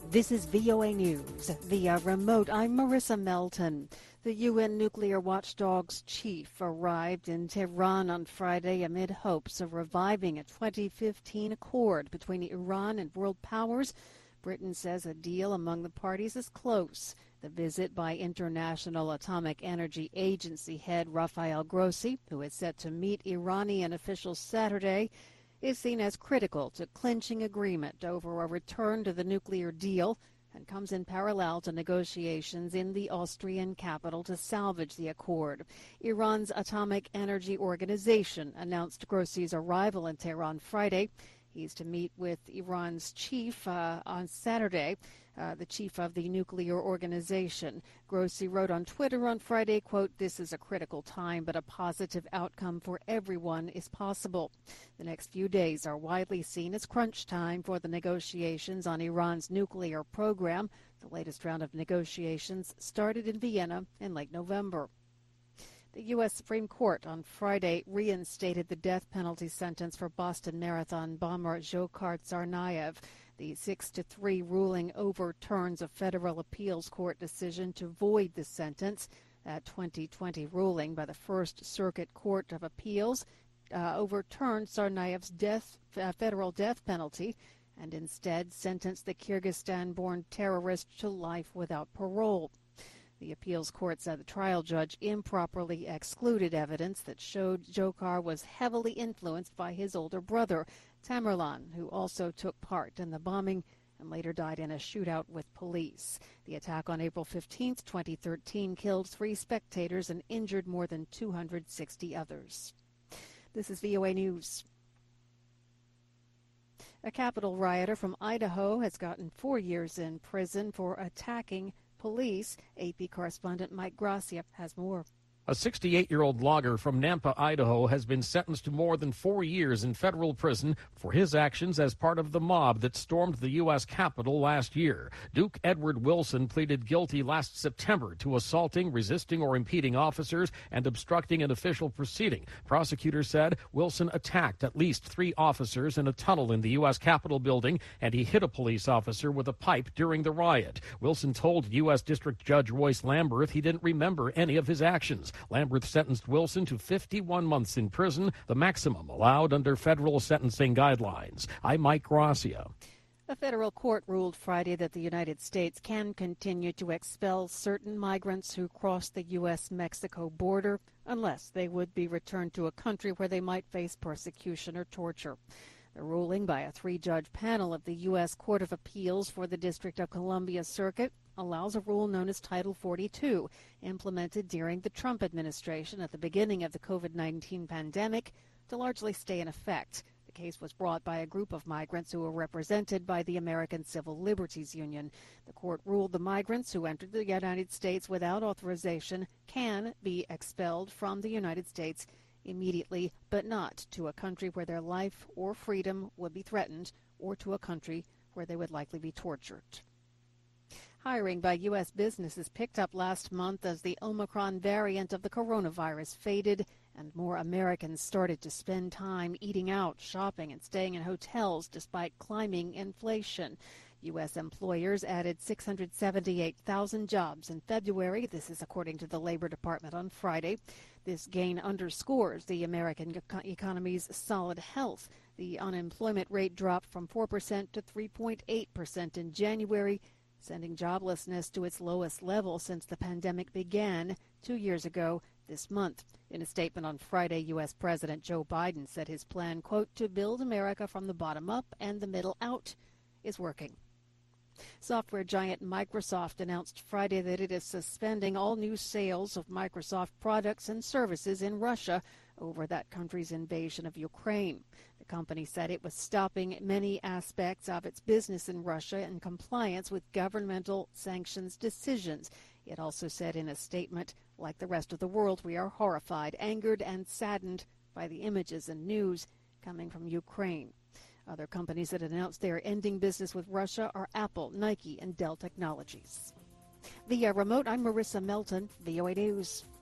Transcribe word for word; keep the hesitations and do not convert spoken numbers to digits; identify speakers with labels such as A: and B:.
A: This is V O A News. Via remote, I'm Marissa Melton. The U N nuclear watchdog's chief arrived in Tehran on Friday amid hopes of reviving a twenty fifteen accord between Iran and world powers. Britain says a deal among the parties is close. The visit by International Atomic Energy Agency head Rafael Grossi, who is set to meet Iranian officials Saturday, is seen as critical to clinching agreement over a return to the nuclear deal and comes in parallel to negotiations in the Austrian capital to salvage the accord. Iran's Atomic Energy Organization announced Grossi's arrival in Tehran Friday. He's to meet with Iran's chief uh, on Saturday, uh, the chief of the nuclear organization. Grossi wrote on Twitter on Friday, quote, "This is a critical time, but a positive outcome for everyone is possible." The next few days are widely seen as crunch time for the negotiations on Iran's nuclear program. The latest round of negotiations started in Vienna in late November. The U S Supreme Court on Friday reinstated the death penalty sentence for Boston Marathon bomber Dzhokhar Tsarnaev. The six to three ruling overturns a federal appeals court decision to void the sentence. That twenty twenty ruling by the First Circuit Court of Appeals uh, overturned Tsarnaev's death, uh, federal death penalty and instead sentenced the Kyrgyzstan-born terrorist to life without parole. The appeals court said the trial judge improperly excluded evidence that showed Dzhokhar was heavily influenced by his older brother, Tamerlan, who also took part in the bombing and later died in a shootout with police. The attack on April fifteenth, twenty thirteen, killed three spectators and injured more than two hundred sixty others. This is V O A News. A Capitol rioter from Idaho has gotten four years in prison for attacking police. A P correspondent Mike Gracia has more.
B: A sixty-eight-year-old logger from Nampa, Idaho, has been sentenced to more than four years in federal prison for his actions as part of the mob that stormed the U S Capitol last year. Duke Edward Wilson pleaded guilty last September to assaulting, resisting, or impeding officers and obstructing an official proceeding. Prosecutors said Wilson attacked at least three officers in a tunnel in the U S Capitol building, and he hit a police officer with a pipe during the riot. Wilson told U S District Judge Royce Lamberth he didn't remember any of his actions. Lamberth sentenced Wilson to fifty-one months in prison, the maximum allowed under federal sentencing guidelines. I'm Mike Gracia.
A: A federal court ruled Friday that the United States can continue to expel certain migrants who cross the U S Mexico border unless they would be returned to a country where they might face persecution or torture. The ruling by a three-judge panel of the U S Court of Appeals for the District of Columbia Circuit allows a rule known as Title forty-two, implemented during the Trump administration at the beginning of the COVID nineteen pandemic, to largely stay in effect. The case was brought by a group of migrants who were represented by the American Civil Liberties Union. The court ruled the migrants who entered the United States without authorization can be expelled from the United States immediately, but not to a country where their life or freedom would be threatened, or to a country where they would likely be tortured. Hiring by U S businesses picked up last month as the Omicron variant of the coronavirus faded and more Americans started to spend time eating out, shopping, and staying in hotels despite climbing inflation. U S employers added six hundred seventy-eight thousand jobs in February. This is according to the Labor Department on Friday. This gain underscores the American economy's solid health. The unemployment rate dropped from four percent to three point eight percent in January, sending joblessness to its lowest level since the pandemic began two years ago this month. In a statement on Friday, U S President Joe Biden said his plan, quote, to build America from the bottom up and the middle out, is working. Software giant Microsoft announced Friday that it is suspending all new sales of Microsoft products and services in Russia over that country's invasion of Ukraine. The company said it was stopping many aspects of its business in Russia in compliance with governmental sanctions decisions. It also said in a statement, like the rest of the world, we are horrified, angered, and saddened by the images and news coming from Ukraine. Other companies that announced they are ending business with Russia are Apple, Nike, and Dell Technologies. Via remote, I'm Marissa Melton, V O A News.